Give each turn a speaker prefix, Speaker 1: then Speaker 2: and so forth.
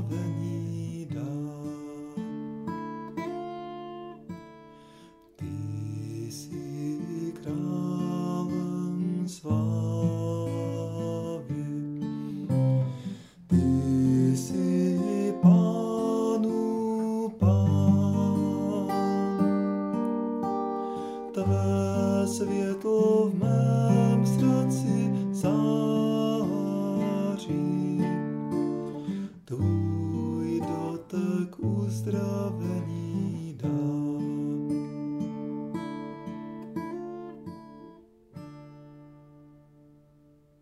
Speaker 1: uzdravení dát. Ty jsi králem slávy, ty jsi Pánu Pán, tvé světlo v mém srdci září, tvůj dotek uzdravení